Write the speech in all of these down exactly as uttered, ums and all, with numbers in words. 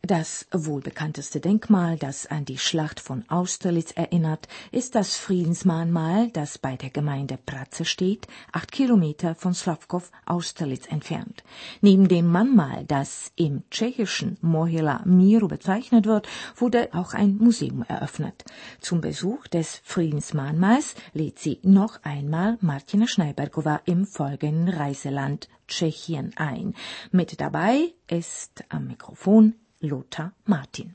Das wohl bekannteste Denkmal, das an die Schlacht von Austerlitz erinnert, ist das Friedensmahnmal, das bei der Gemeinde Praze steht, acht Kilometer von Slavkov-Austerlitz entfernt. Neben dem Mahnmal, das im tschechischen Mohyla Míru bezeichnet wird, wurde auch ein Museum eröffnet. Zum Besuch des Friedensmahnmals lädt sie noch einmal Martina Schneibergova im folgenden Reiseland Tschechien ein. Mit dabei ist am Mikrofon Lothar Martin.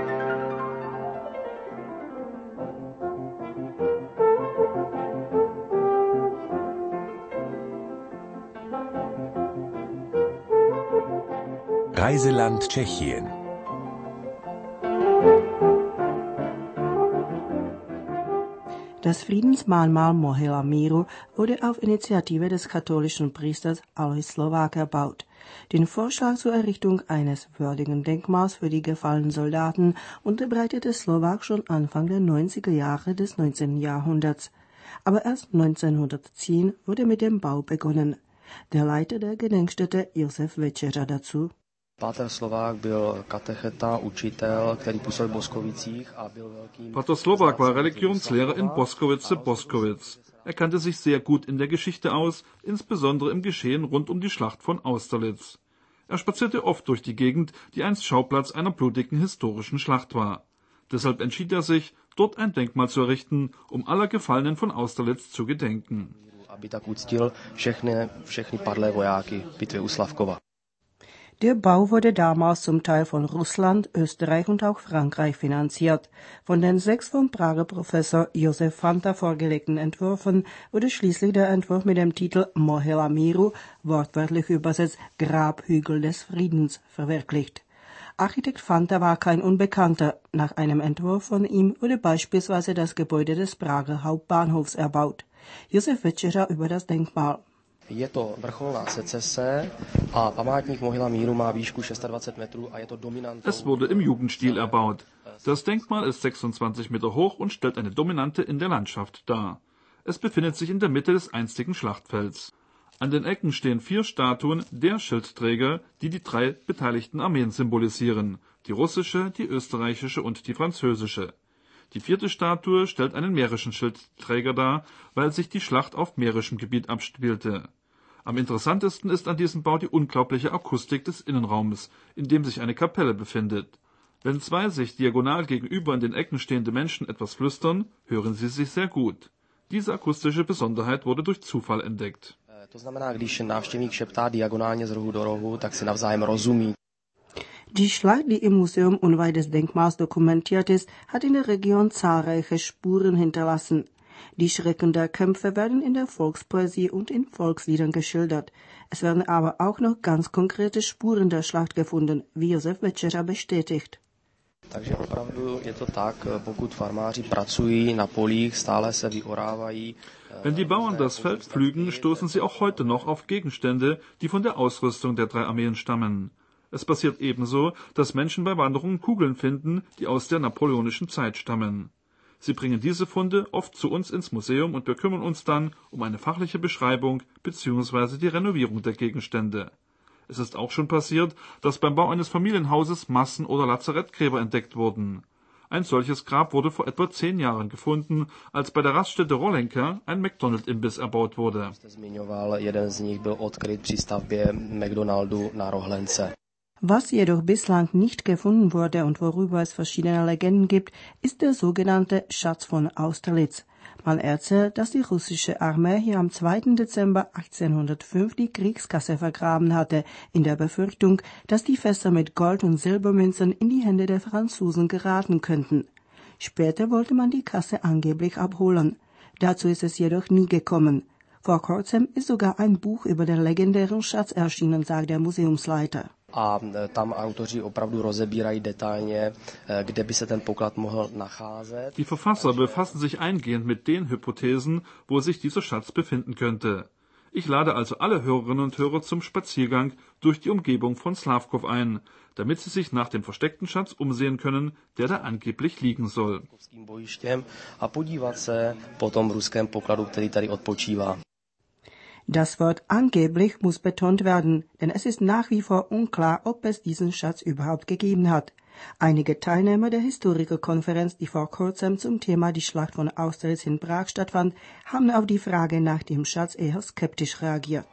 Reiseland Tschechien. Das Friedensmahnmal Mohyla Míru wurde auf Initiative des katholischen Priesters Alois Slovák erbaut. Den Vorschlag zur Errichtung eines würdigen Denkmals für die gefallenen Soldaten unterbreitete Slovák schon Anfang der neunziger Jahre des neunzehnten Jahrhunderts. Aber erst neunzehnhundertzehn wurde mit dem Bau begonnen. Der Leiter der Gedenkstätte Josef Večeřa dazu: Páter Slovák byl katecheta, učitel, který působil v Boskovicích a byl velkým... Pater Slovák war Religionslehrer in Boskovice-Boskowitz. Er kannte sich sehr gut in der Geschichte aus, insbesondere im Geschehen rund um die Schlacht von Austerlitz. Er spazierte oft durch die Gegend, die einst Schauplatz einer blutigen historischen Schlacht war. Deshalb entschied er sich, dort ein Denkmal zu errichten, um aller Gefallenen von Austerlitz zu gedenken. Aby tak uctil všechny, všechny padlé vojáky v bitvě u Slavkova. Der Bau wurde damals zum Teil von Russland, Österreich und auch Frankreich finanziert. Von den sechs vom Prager Professor Josef Fanta vorgelegten Entwürfen wurde schließlich der Entwurf mit dem Titel Mohyla Míru, wortwörtlich übersetzt Grabhügel des Friedens, verwirklicht. Architekt Fanta war kein Unbekannter. Nach einem Entwurf von ihm wurde beispielsweise das Gebäude des Prager Hauptbahnhofs erbaut. Josef Večeřa über das Denkmal. Je to vrcholná secese a památník Mohyla Míru má výšku dvacet šest metrů a je to dominantou. Es wurde im Jugendstil erbaut. Das Denkmal ist sechsundzwanzig Meter hoch und stellt eine Dominante in der Landschaft dar. Es befindet sich in der Mitte des einstigen Schlachtfelds. An den Ecken stehen vier Statuen der Schildträger, die die drei beteiligten Armeen symbolisieren: die russische, die österreichische und die französische. Die vierte Statue stellt einen mährischen Schildträger dar, weil sich die Schlacht auf mährischem Gebiet abspielte. Am interessantesten ist an diesem Bau die unglaubliche Akustik des Innenraumes, in dem sich eine Kapelle befindet. Wenn zwei sich diagonal gegenüber in den Ecken stehende Menschen etwas flüstern, hören sie sich sehr gut. Diese akustische Besonderheit wurde durch Zufall entdeckt. To znamená, když návštěvník šeptá diagonálně z rohu do rohu, tak si navzájem rozumí. Die Schlacht, die im Museum unweit des Denkmals dokumentiert ist, hat in der Region zahlreiche Spuren hinterlassen. Die Schrecken der Kämpfe werden in der Volkspoesie und in Volksliedern geschildert. Es werden aber auch noch ganz konkrete Spuren der Schlacht gefunden, wie Josef Večeřa bestätigt. Takže opravdu je to tak, pokud farmáři pracují na polích, stále se vyorávají. Wenn die Bauern das Feld pflügen, stoßen sie auch heute noch auf Gegenstände, die von der Ausrüstung der drei Armeen stammen. Es passiert ebenso, dass Menschen bei Wanderungen Kugeln finden, die aus der napoleonischen Zeit stammen. Sie bringen diese Funde oft zu uns ins Museum und wir kümmern uns dann um eine fachliche Beschreibung bzw. die Renovierung der Gegenstände. Es ist auch schon passiert, dass beim Bau eines Familienhauses Massen- oder Lazarettgräber entdeckt wurden. Ein solches Grab wurde vor etwa zehn Jahren gefunden, als bei der Raststätte Rolenka ein McDonald-Imbiss erbaut wurde. Jeden z nich byl odkryt při stavbě McDonaldu na Rohlence. Was jedoch bislang nicht gefunden wurde und worüber es verschiedene Legenden gibt, ist der sogenannte Schatz von Austerlitz. Man erzählt, dass die russische Armee hier am zweiten Dezember achtzehnhundertfünf die Kriegskasse vergraben hatte, in der Befürchtung, dass die Fässer mit Gold- und Silbermünzen in die Hände der Franzosen geraten könnten. Später wollte man die Kasse angeblich abholen. Dazu ist es jedoch nie gekommen. Vor kurzem ist sogar ein Buch über den legendären Schatz erschienen, sagt der Museumsleiter. A tam autoři opravdu rozebírají detailně, kde by se ten poklad mohl nacházet. Die Verfasser befassen sich eingehend mit den Hypothesen, wo sich dieser Schatz befinden könnte. Ich lade also alle Hörerinnen und Hörer zum Spaziergang durch die Umgebung von Slavkov ein, damit sie sich nach dem versteckten Schatz umsehen können, der da angeblich liegen soll. A podívat se po tom ruském pokladu, který tady odpočívá. Das Wort angeblich muss betont werden, denn es ist nach wie vor unklar, ob es diesen Schatz überhaupt gegeben hat. Einige Teilnehmer der Historikerkonferenz, die vor kurzem zum Thema die Schlacht von Austerlitz in Prag stattfand, haben auf die Frage nach dem Schatz eher skeptisch reagiert.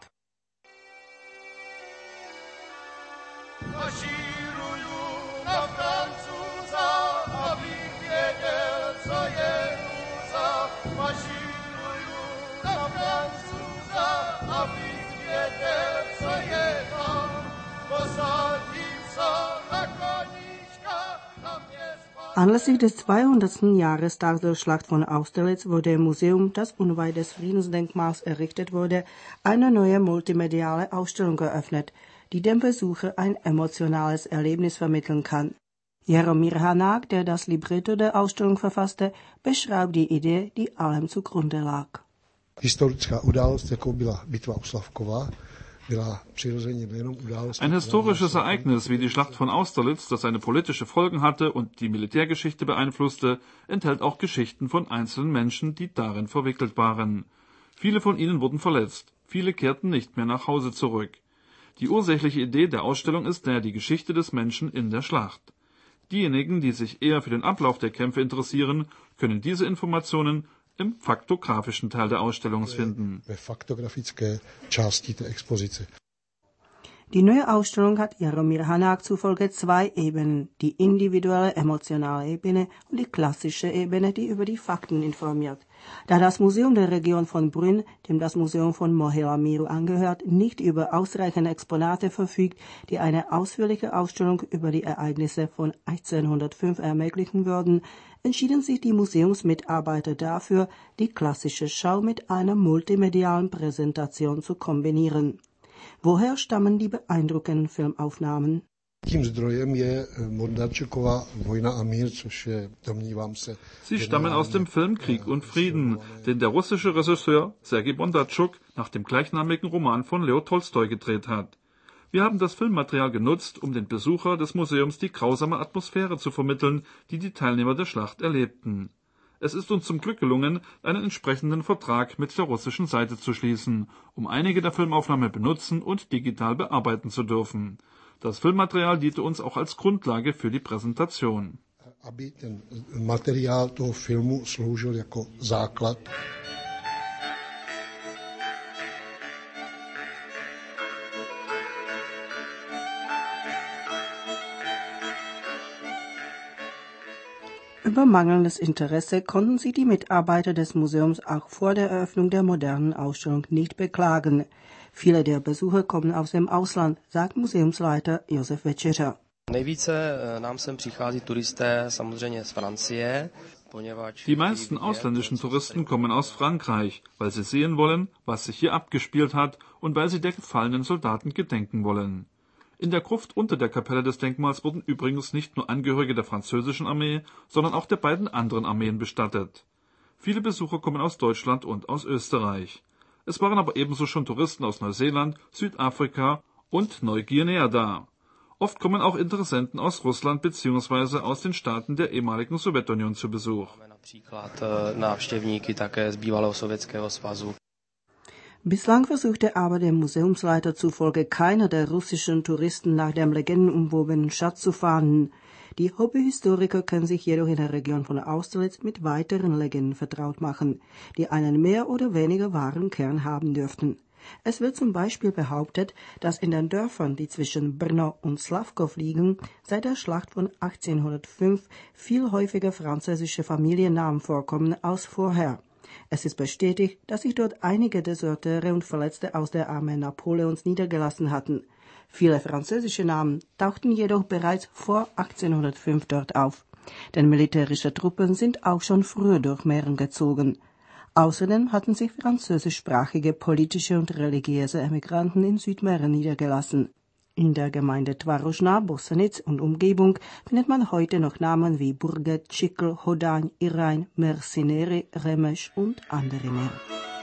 Anlässlich des zweihundertsten Jahrestags der Schlacht von Austerlitz wurde im Museum, das unweit des Friedensdenkmals errichtet wurde, eine neue multimediale Ausstellung eröffnet, die dem Besucher ein emotionales Erlebnis vermitteln kann. Jaromír Hanák, der das Libretto der Ausstellung verfasste, beschreibt die Idee, die allem zugrunde lag. Historická událost, jako byla bitva u Slavkova, Ein historisches Ereignis wie die Schlacht von Austerlitz, das seine politische Folgen hatte und die Militärgeschichte beeinflusste, enthält auch Geschichten von einzelnen Menschen, die darin verwickelt waren. Viele von ihnen wurden verletzt, viele kehrten nicht mehr nach Hause zurück. Die ursächliche Idee der Ausstellung ist daher die Geschichte des Menschen in der Schlacht. Diejenigen, die sich eher für den Ablauf der Kämpfe interessieren, können diese Informationen im faktografischen Teil der Ausstellung finden. Die neue Ausstellung hat Jaromír Hanák zufolge zwei Ebenen, die individuelle emotionale Ebene und die klassische Ebene, die über die Fakten informiert. Da das Museum der Region von Brünn, dem das Museum von Mohyla Míru angehört, nicht über ausreichende Exponate verfügt, die eine ausführliche Ausstellung über die Ereignisse von achtzehnhundertfünf ermöglichen würden, entschieden sich die Museumsmitarbeiter dafür, die klassische Schau mit einer multimedialen Präsentation zu kombinieren. Woher stammen die beeindruckenden Filmaufnahmen? Sie stammen aus dem Film Krieg und Frieden, den der russische Regisseur Sergei Bondarchuk nach dem gleichnamigen Roman von Leo Tolstoi gedreht hat. Wir haben das Filmmaterial genutzt, um den Besucher des Museums die grausame Atmosphäre zu vermitteln, die die Teilnehmer der Schlacht erlebten. Es ist uns zum Glück gelungen, einen entsprechenden Vertrag mit der russischen Seite zu schließen, um einige der Filmaufnahmen benutzen und digital bearbeiten zu dürfen. Das Filmmaterial diente uns auch als Grundlage für die Präsentation. Aby ten materiál toho filmu sloužil jako základ. Über mangelndes Interesse konnten sich die Mitarbeiter des Museums auch vor der Eröffnung der modernen Ausstellung nicht beklagen. Viele der Besucher kommen aus dem Ausland, sagt Museumsleiter Josef Večeřa. Nejvíce nám sem přichází turisté samozřejmě z Francie. Die meisten ausländischen Touristen kommen aus Frankreich, weil sie sehen wollen, was sich hier abgespielt hat und weil sie der gefallenen Soldaten gedenken wollen. In der Gruft unter der Kapelle des Denkmals wurden übrigens nicht nur Angehörige der französischen Armee, sondern auch der beiden anderen Armeen bestattet. Viele Besucher kommen aus Deutschland und aus Österreich. Es waren aber ebenso schon Touristen aus Neuseeland, Südafrika und Neuguinea da. Oft kommen auch Interessenten aus Russland bzw. aus den Staaten der ehemaligen Sowjetunion zu Besuch. Bislang versuchte aber dem Museumsleiter zufolge keiner der russischen Touristen nach dem legendenumwobenen Schatz zu fahnden. Die Hobbyhistoriker können sich jedoch in der Region von Austerlitz mit weiteren Legenden vertraut machen, die einen mehr oder weniger wahren Kern haben dürften. Es wird zum Beispiel behauptet, dass in den Dörfern, die zwischen Brno und Slavkov liegen, seit der Schlacht von achtzehnhundertfünf viel häufiger französische Familiennamen vorkommen als vorher. Es ist bestätigt, dass sich dort einige Deserteure und Verletzte aus der Armee Napoleons niedergelassen hatten. Viele französische Namen tauchten jedoch bereits vor achtzehnhundertfünf dort auf. Denn militärische Truppen sind auch schon früher durch Mähren gezogen. Außerdem hatten sich französischsprachige politische und religiöse Emigranten in Südmähren niedergelassen. In der Gemeinde Tvarožná, Bosenitz und Umgebung findet man heute noch Namen wie Burget, Čikl, Hodaň, Iraň, Mersineri, Remeš und andere mehr.